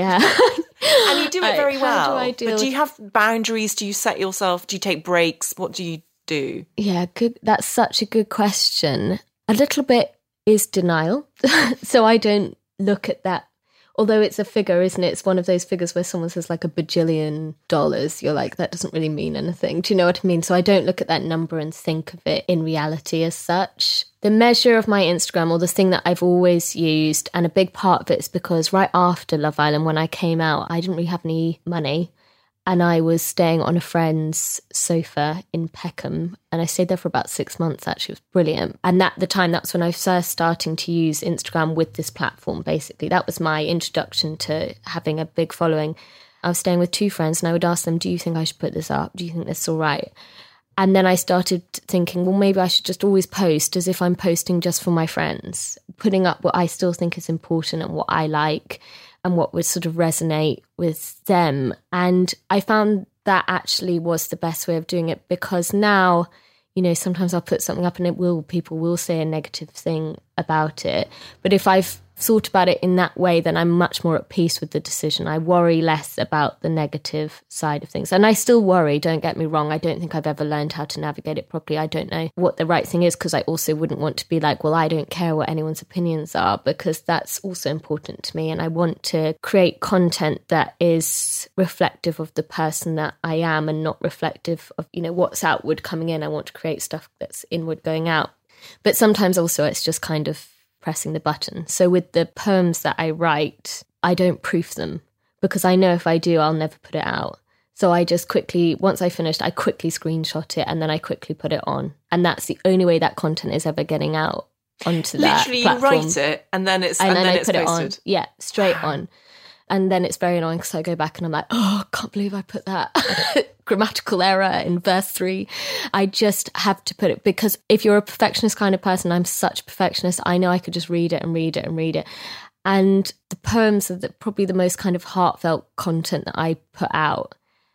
And you do it very well. How do I but do you have boundaries? Do you set yourself? Do you take breaks? What do you do? Yeah, good. That's such a good question. A little bit is denial. So I don't look at that. Although it's a figure, isn't it? It's one of those figures where someone says like $1 billion. You're like, that doesn't really mean anything. Do you know what I mean? So I don't look at that number and think of it in reality as such. The measure of my Instagram, or the thing that I've always used, and a big part of it is because right after Love Island, when I came out, I didn't really have any money. And I was staying on a friend's sofa in Peckham, and I stayed there for about 6 months, actually. It was brilliant. And at the time, that's when I was first starting to use Instagram with this platform, basically. That was my introduction to having a big following. I was staying with 2 friends, and I would ask them, do you think I should put this up? Do you think this is all right? And then I started thinking, well, maybe I should just always post as if I'm posting just for my friends, putting up what I still think is important and what I like, and what would sort of resonate with them. And I found that actually was the best way of doing it, because now, you know, sometimes I'll put something up and people will say a negative thing about it. But if I've thought about it in that way, then I'm much more at peace with the decision. I worry less about the negative side of things. And I still worry, don't get me wrong. I don't think I've ever learned how to navigate it properly. I don't know what the right thing is, because I also wouldn't want to be like, well, I don't care what anyone's opinions are, because that's also important to me. And I want to create content that is reflective of the person that I am, and not reflective of, you know, what's outward coming in. I want to create stuff that's inward going out. But sometimes also it's just kind of pressing the button. So with the poems that I write, I don't proof them, because I know if I do, I'll never put it out. So I just quickly, once I finished, I quickly screenshot it and then I quickly put it on. And that's the only way that content is ever getting out onto that Literally, platform. you write it and then it's and then I put posted. it on. Yeah, straight on. And then it's very annoying because I go back and I'm like, oh, I can't believe I put that grammatical error in verse 3. I just have to put it, because if you're a perfectionist kind of person, I'm such a perfectionist, I know I could just read it and read it and read it. And the poems are probably the most kind of heartfelt content that I put out.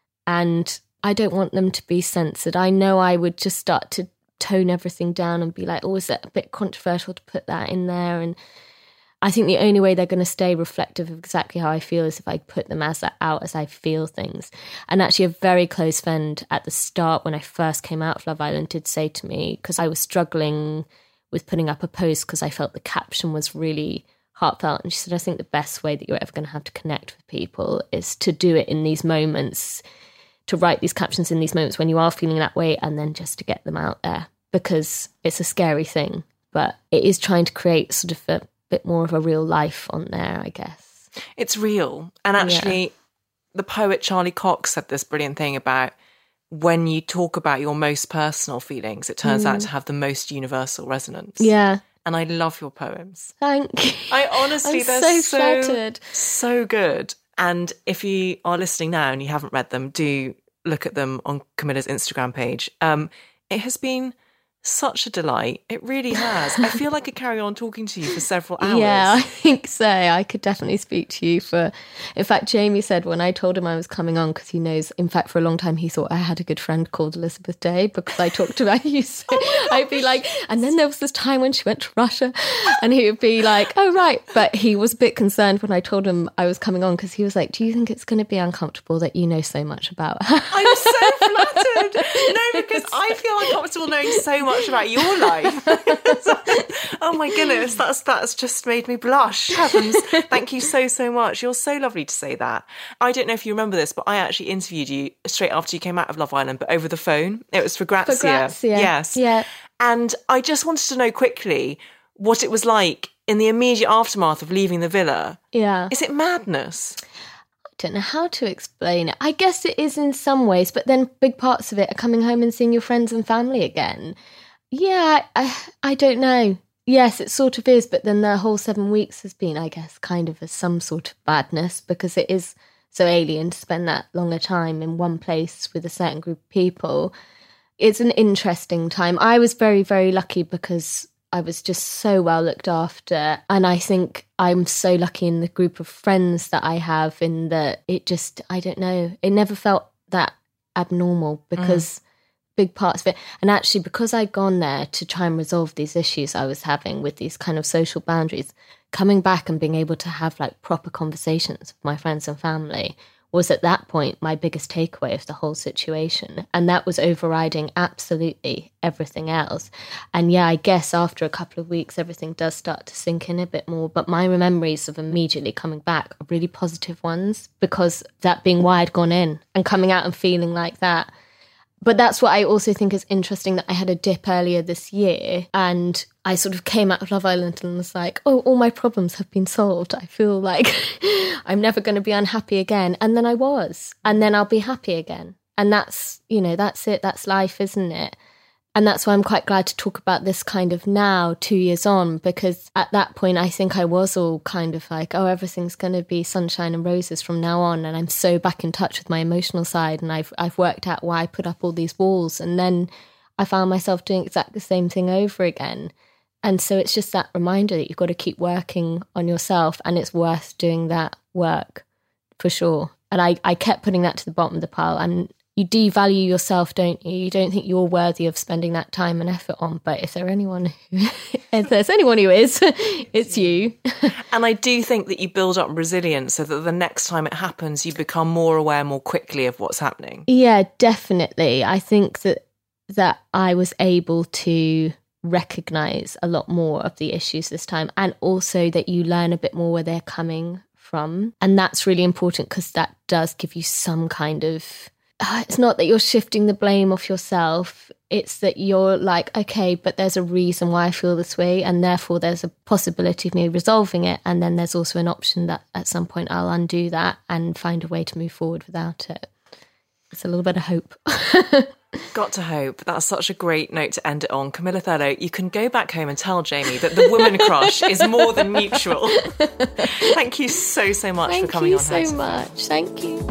And I don't want them to be censored. I know I would just start to tone everything down and be like, oh, is that a bit controversial to put that in there? And I think the only way they're going to stay reflective of exactly how I feel is if I put them out as I feel things. And actually a very close friend at the start, when I first came out of Love Island, did say to me, because I was struggling with putting up a post because I felt the caption was really heartfelt. And she said, I think the best way that you're ever going to have to connect with people is to do it in these moments, to write these captions in these moments when you are feeling that way, and then just to get them out there, because it's a scary thing. But it is trying to create sort of a bit more of a real life on there, I guess. It's real. And actually, the poet Charlie Cox said this brilliant thing about when you talk about your most personal feelings, it turns out to have the most universal resonance. Yeah. And I love your poems. Thank you. I honestly, they're so flattered. So good. And if you are listening now and you haven't read them, do look at them on Camilla's Instagram page. It has been such a delight. It really has. I feel like I carry on talking to you for several hours. Yeah, I think so. I could definitely speak to you for... In fact, Jamie said when I told him I was coming on, because he knows, in fact, for a long time, he thought I had a good friend called Elizabeth Day because I talked about you. So I'd be like, and then there was this time when she went to Russia, and he would be like, oh, right. But he was a bit concerned when I told him I was coming on because he was like, do you think it's going to be uncomfortable that you know so much about her? I'm so flattered. No, because I feel uncomfortable knowing so much about your life. Oh my goodness, that's just made me blush. Heavens, thank you so much. You're so lovely to say that. I don't know if you remember this, but I actually interviewed you straight after you came out of Love Island, but over the phone. It was for Grazia. For Grazia. Yes. Yeah. And I just wanted to know quickly what it was like in the immediate aftermath of leaving the villa. Yeah. Is it madness? Don't know how to explain it. I guess it is in some ways, but then big parts of it are coming home and seeing your friends and family again. Yeah, I don't know. Yes, it sort of is, but then the whole 7 weeks has been, I guess, kind of some sort of badness because it is so alien to spend that longer time in one place with a certain group of people. It's an interesting time. I was very, very lucky because I was just so well looked after. And I think I'm so lucky in the group of friends that I have in that it just, I don't know, it never felt that abnormal because big parts of it. And actually, because I'd gone there to try and resolve these issues I was having with these kind of social boundaries, coming back and being able to have like proper conversations with my friends and family was at that point my biggest takeaway of the whole situation. And that was overriding absolutely everything else. And yeah, I guess after a couple of weeks, everything does start to sink in a bit more. But my memories of immediately coming back are really positive ones because that being why I'd gone in and coming out and feeling like that. But that's what I also think is interesting, that I had a dip earlier this year and I sort of came out of Love Island and was like, oh, all my problems have been solved. I feel like I'm never going to be unhappy again. And then I was. And then I'll be happy again. And that's, you know, that's it. That's life, isn't it? And that's why I'm quite glad to talk about this kind of now, 2 years on, because at that point, I think I was all kind of like, oh, everything's going to be sunshine and roses from now on. And I'm so back in touch with my emotional side. And I've worked out why I put up all these walls. And then I found myself doing exactly the same thing over again. And so it's just that reminder that you've got to keep working on yourself and it's worth doing that work for sure. And I kept putting that to the bottom of the pile. And you devalue yourself, don't you? You don't think you're worthy of spending that time and effort on. But if there's anyone who is, it's you. And I do think that you build up resilience so that the next time it happens, you become more aware more quickly of what's happening. Yeah, definitely. I think that I was able to recognise a lot more of the issues this time, and also that you learn a bit more where they're coming from. And that's really important because that does give you some kind of... it's not that you're shifting the blame off yourself. It's that you're like, okay, but there's a reason why I feel this way, and therefore there's a possibility of me resolving it. And then there's also an option that at some point I'll undo that and find a way to move forward without it. It's a little bit of hope. Got to hope. That's such a great note to end it on. Camilla Thurlow, you can go back home and tell Jamie that the woman crush is more than mutual. Thank you so much for coming on. Thank you so much. Thank you.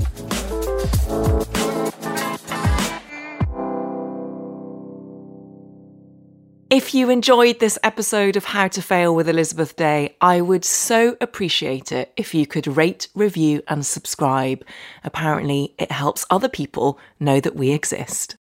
If you enjoyed this episode of How to Fail with Elizabeth Day, I would so appreciate it if you could rate, review and subscribe. Apparently, it helps other people know that we exist.